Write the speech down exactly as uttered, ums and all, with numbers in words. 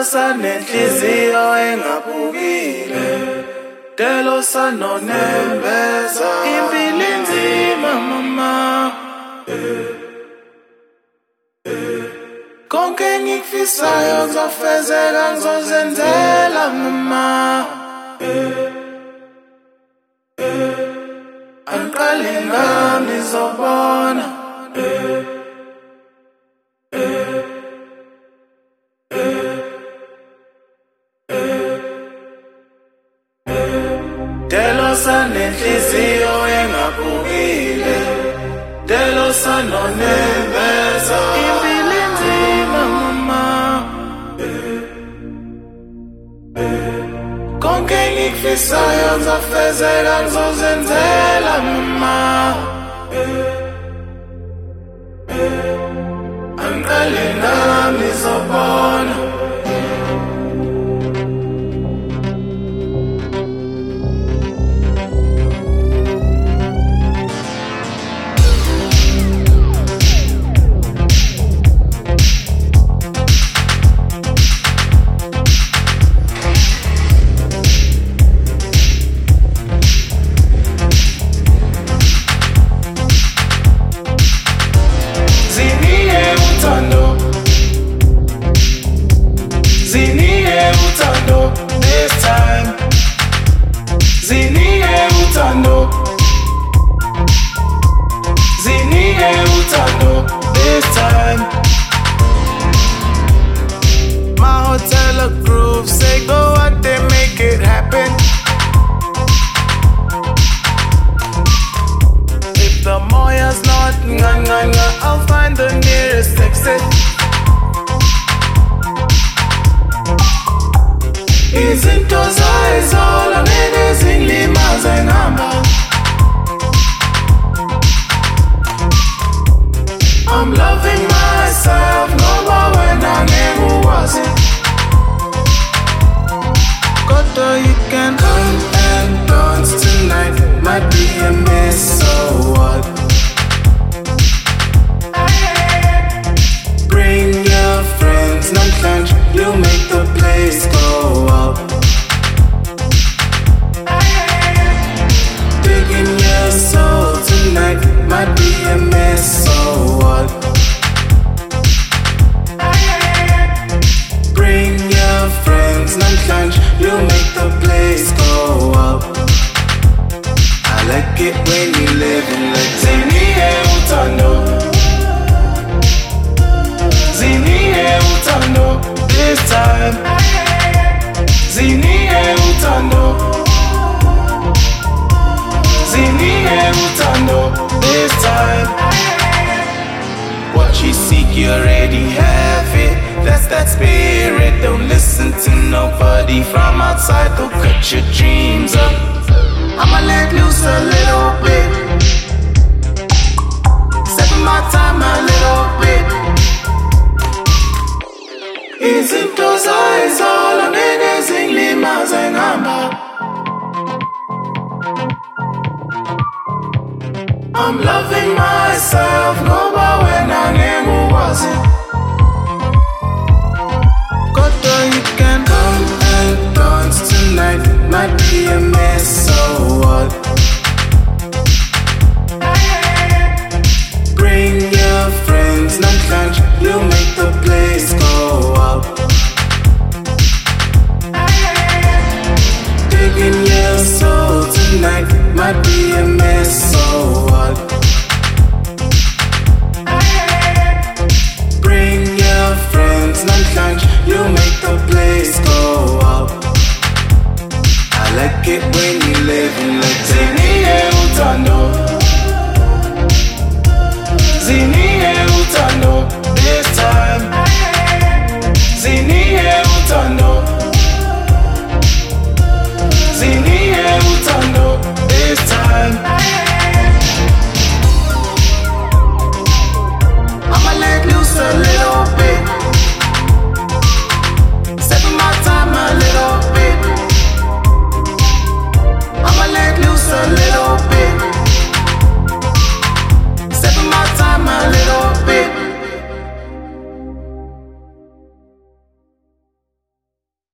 sanenhliziyo engabukile, delo sanonembeza impilo inzima mama. Konke ngikufisayo ngizofezela ngizozenzela mama. Angiqale ngami ngizobona. Delo sanenhliziyo engabukile, delo sanonembeza impilo inzima mama. Konke ngikufisayo ngizofezela ngizozenzela mama. Angiqale ngami ngizobona. This time, zinike utando, zinike utando. This time, my hotel approves. Say go out there, make it happen. If the moya's not nga nga nga, I'll find the nearest exit. Izinto zayizolo nene zingilimaze ngihamba. I'm loving myself ngoba wena ngeke ukwazi. Kodwa you can come and dance tonight. Might be a mess, so what? Bring your friends, non-lunch, you make the place go up. Digging your soul tonight, might be a mess, so what? Bring your friends, non-lunch, you make the place go up. I like it when you live in like zinike utando, zinike utando. This time, zinike utando, zinike utando. This time, what you seek you already have it. That's that spirit. Don't listen to nobody from outside. Go cut your dreams up. I'ma let loose a little bit, stepping my time a little bit. Izinto zayizolo nene zingilimaze ngihamba. I'm loving myself ngoba wena ngeke ukwazi. Kodwa you can come and dance tonight. Might be a mess, so what? Bring your friends, non-lunch, you make the place go up. Digging your soul tonight, might be a mess, so what? Bring your friends, non-lunch, you make the place go up. I like it when you live in like zinike utando.